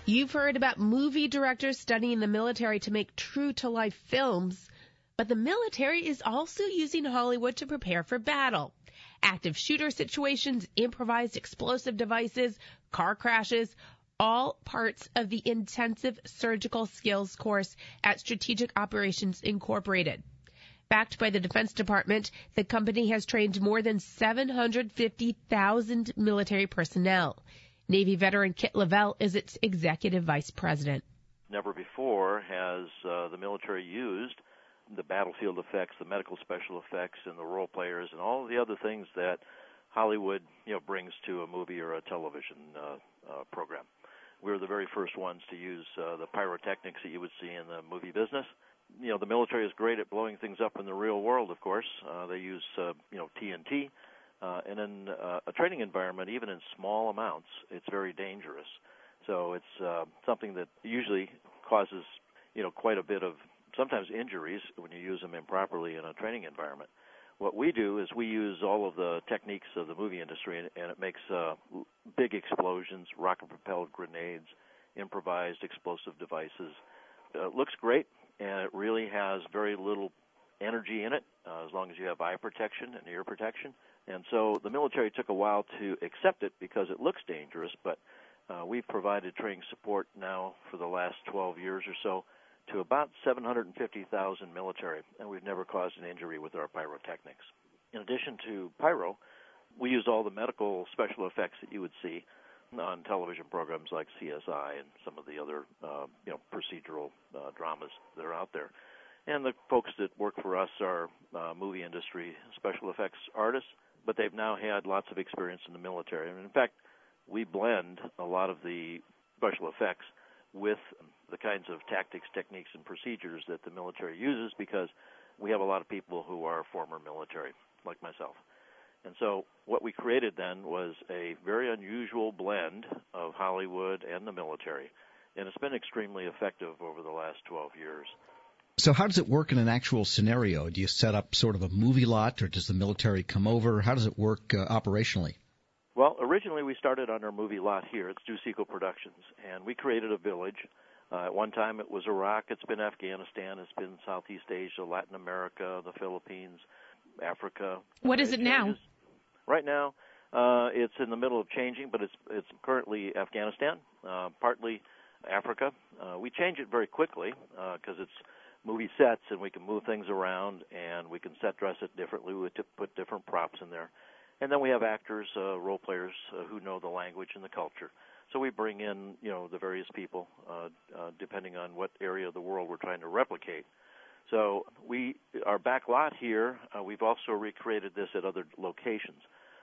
You've heard about movie directors studying the military to make true-to-life films, but the military is also using Hollywood to prepare for battle. Active shooter situations, improvised explosive devices, car crashes, all parts of the intensive surgical skills course at Strategic Operations Incorporated. Backed by the Defense Department, the company has trained more than 750,000 military personnel. Navy veteran Kit Lavelle is its executive vice president. Never before has the military used the battlefield effects, the medical special effects, and the role players, and all the other things that Hollywood, brings to a movie or a television program. We were the very first ones to use the pyrotechnics that you would see in the movie business. The military is great at blowing things up in the real world, of course. They use, TNT. And in a training environment, even in small amounts, it's very dangerous. So it's something that usually causes, quite a bit of sometimes injuries when you use them improperly in a training environment. What we do is we use all of the techniques of the movie industry, and it makes big explosions, rocket-propelled grenades, improvised explosive devices. It looks great, and it really has very little energy in it, as long as you have eye protection and ear protection. And so the military took a while to accept it because it looks dangerous, but we've provided training support now for the last 12 years or so to about 750,000 military, and we've never caused an injury with our pyrotechnics. In addition to pyro, we use all the medical special effects that you would see on television programs like CSI and some of the other, procedural dramas that are out there. And the folks that work for us are movie industry special effects artists, but they've now had lots of experience in the military. And in fact, we blend a lot of the special effects with the kinds of tactics, techniques, and procedures that the military uses because we have a lot of people who are former military, like myself. And so what we created then was a very unusual blend of Hollywood and the military, and it's been extremely effective over the last 12 years. So how does it work in an actual scenario? Do you set up sort of a movie lot, or does the military come over? How does it work operationally? Well, originally we started on our movie lot here at Stu-Sequel Productions, and we created a village. At one time it was Iraq, it's been Afghanistan, it's been Southeast Asia, Latin America, the Philippines, Africa. What is it now? Right now, it's in the middle of changing, but it's currently Afghanistan, partly Africa. We change it very quickly because it's movie sets, and we can move things around, and we can set dress it differently. We put different props in there. And then we have actors, role players who know the language and the culture. So we bring in, the various people depending on what area of the world we're trying to replicate. So our back lot here, we've also recreated this at other locations.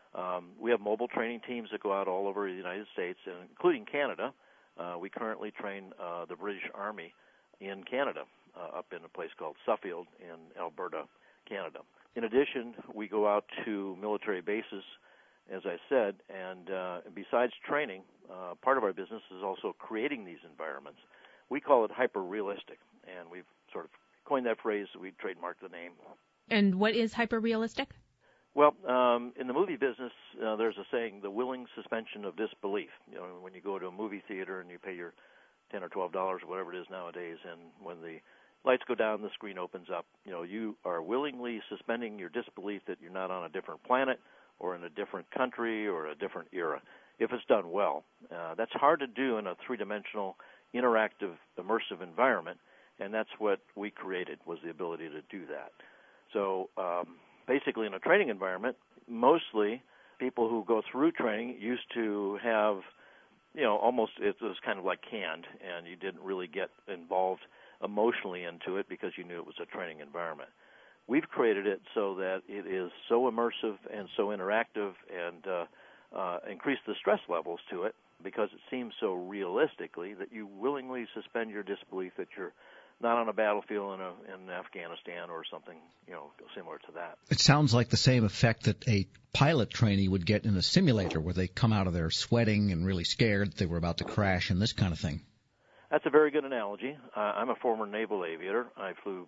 We have mobile training teams that go out all over the United States, including Canada. We currently train the British Army in Canada, up in a place called Suffield in Alberta, Canada. In addition, we go out to military bases, as I said, and besides training, part of our business is also creating these environments. We call it hyper-realistic, and we've sort of coined that phrase. We trademarked the name. And what is hyper-realistic? Well, in the movie business, there's a saying, the willing suspension of disbelief. When you go to a movie theater and you pay your $10 or $12 or whatever it is nowadays, and when the lights go down, the screen opens up, you are willingly suspending your disbelief that you're not on a different planet or in a different country or a different era, if it's done well. That's hard to do in a three-dimensional, interactive, immersive environment, and that's what we created, was the ability to do that. So basically in a training environment, mostly people who go through training used to have, almost it was kind of like canned, and you didn't really get involved emotionally into it because you knew it was a training environment. We've created it so that it is so immersive and so interactive and increase the stress levels to it because it seems so realistically that you willingly suspend your disbelief that you're not on a battlefield in Afghanistan or something, similar to that. It sounds like the same effect that a pilot trainee would get in a simulator where they come out of there sweating and really scared that they were about to crash and this kind of thing. That's a very good analogy. I'm a former naval aviator. I flew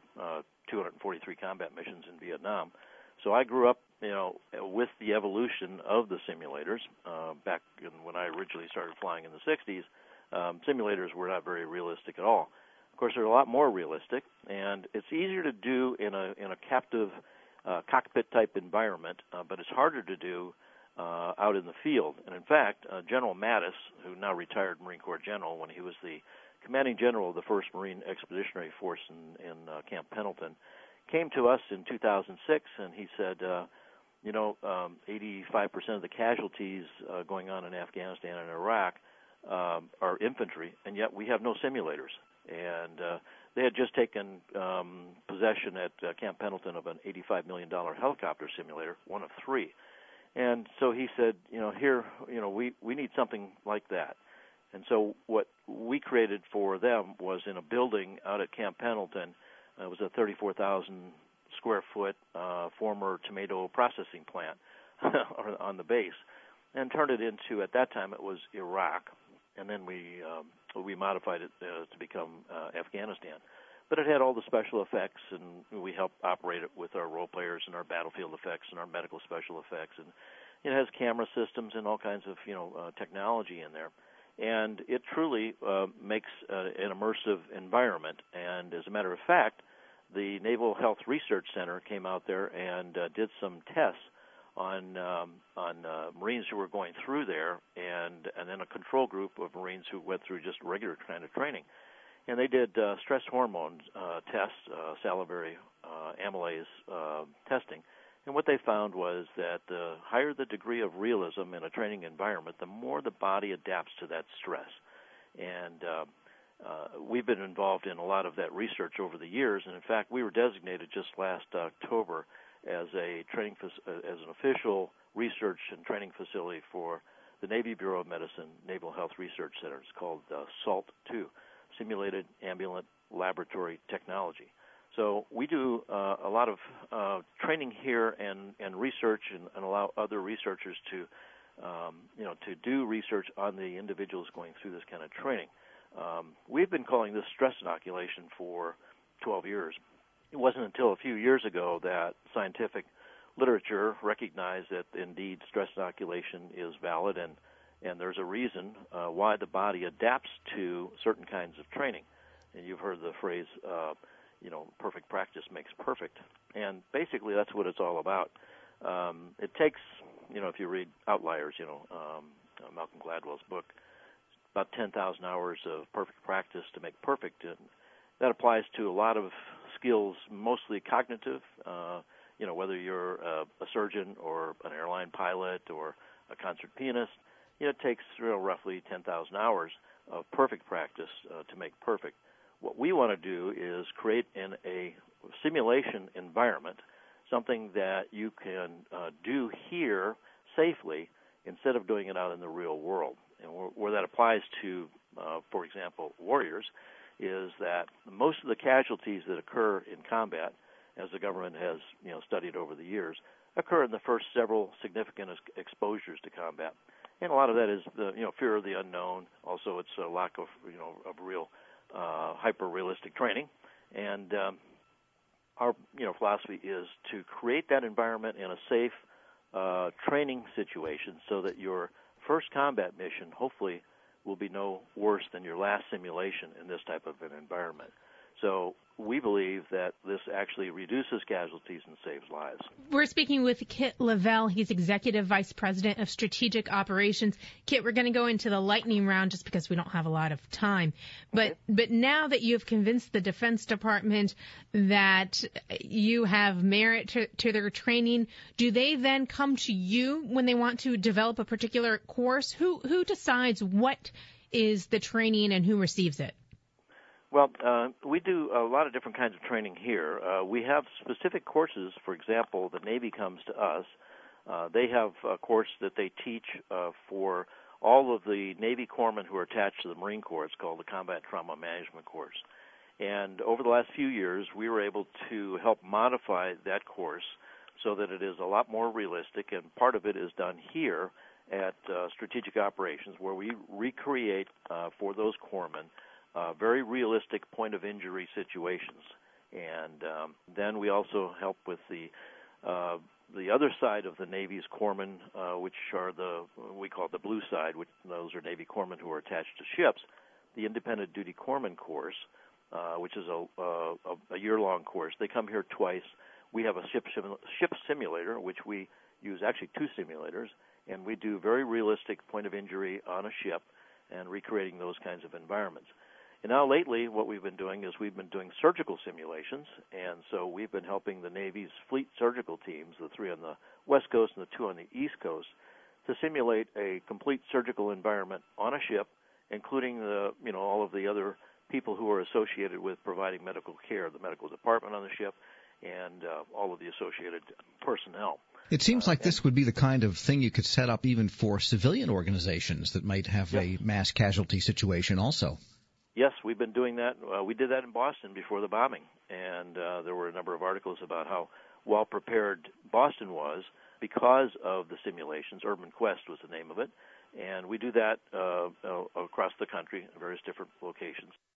243 combat missions in Vietnam. So I grew up, with the evolution of the simulators. Back when I originally started flying in the 60s, simulators were not very realistic at all. Of course, they're a lot more realistic, and it's easier to do in a captive cockpit-type environment, but it's harder to do out in the field. And in fact, General Mattis, who now retired Marine Corps general, when he was the commanding general of the 1st Marine Expeditionary Force in Camp Pendleton, came to us in 2006, and he said, 85% of the casualties going on in Afghanistan and Iraq are infantry, and yet we have no simulators. And they had just taken possession at Camp Pendleton of an $85 million helicopter simulator, one of 3. And so he said, we need something like that. And so what we created for them was in a building out at Camp Pendleton. It was a 34,000 square foot former tomato processing plant on the base, and turned it into, at that time it was Iraq, and then we modified it to become Afghanistan. But it had all the special effects, and we helped operate it with our role players and our battlefield effects and our medical special effects, and it has camera systems and all kinds of technology in there. And it truly makes an immersive environment. And as a matter of fact, the Naval Health Research Center came out there and did some tests on Marines who were going through there, and then a control group of Marines who went through just regular kind of training. And they did stress hormone tests, salivary amylase testing. And what they found was that the higher the degree of realism in a training environment, the more the body adapts to that stress. And we've been involved in a lot of that research over the years. And in fact, we were designated just last October as a training as an official research and training facility for the Navy Bureau of Medicine Naval Health Research Center. It's called SALT-2, Simulated Ambulatory Laboratory Technology. So we do a lot of training here and research, and allow other researchers to do research on the individuals going through this kind of training. We've been calling this stress inoculation for 12 years. It wasn't until a few years ago that scientific literature recognized that indeed stress inoculation is valid, and there's a reason why the body adapts to certain kinds of training. And you've heard the phrase, perfect practice makes perfect. And basically that's what it's all about. It takes, if you read Outliers, Malcolm Gladwell's book, about 10,000 hours of perfect practice to make perfect. And that applies to a lot of skills, mostly cognitive, whether you're a surgeon or an airline pilot or a concert pianist. It takes roughly 10,000 hours of perfect practice to make perfect. What we want to do is create in a simulation environment something that you can do here safely instead of doing it out in the real world. And where that applies to, for example, warriors, is that most of the casualties that occur in combat, as the government has studied over the years, occur in the first several significant exposures to combat. And a lot of that is the fear of the unknown. Also, it's a lack of of real hyper-realistic training. And our philosophy is to create that environment in a safe training situation so that your first combat mission hopefully will be no worse than your last simulation in this type of an environment. So we believe that this actually reduces casualties and saves lives. We're speaking with Kit Lavelle. He's Executive Vice President of Strategic Operations. Kit, we're going to go into the lightning round just because we don't have a lot of time. But now that you've convinced the Defense Department that you have merit to their training, do they then come to you when they want to develop a particular course? Who decides what is the training and who receives it? Well, we do a lot of different kinds of training here. We have specific courses. For example, the Navy comes to us. They have a course that they teach for all of the Navy corpsmen who are attached to the Marine Corps. It's called the Combat Trauma Management Course. And over the last few years, we were able to help modify that course so that it is a lot more realistic, and part of it is done here at Strategic Operations, where we recreate for those corpsmen very realistic point-of-injury situations. And then we also help with the other side of the Navy's corpsmen, which are we call it the blue side, which those are Navy corpsmen who are attached to ships, the Independent Duty Corpsman course, which is a year-long course. They come here twice. We have a ship simulator, which we use actually 2 simulators, and we do very realistic point of injury on a ship and recreating those kinds of environments. And now lately what we've been doing is we've been doing surgical simulations, and so we've been helping the Navy's fleet surgical teams, the 3 on the West Coast and the 2 on the East Coast, to simulate a complete surgical environment on a ship, including all of the other people who are associated with providing medical care, the medical department on the ship, and all of the associated personnel. It seems like this would be the kind of thing you could set up even for civilian organizations that might have a mass casualty situation also. Yes, we've been doing that. We did that in Boston before the bombing, and there were a number of articles about how well prepared Boston was because of the simulations. Urban Quest was the name of it, and we do that across the country in various different locations.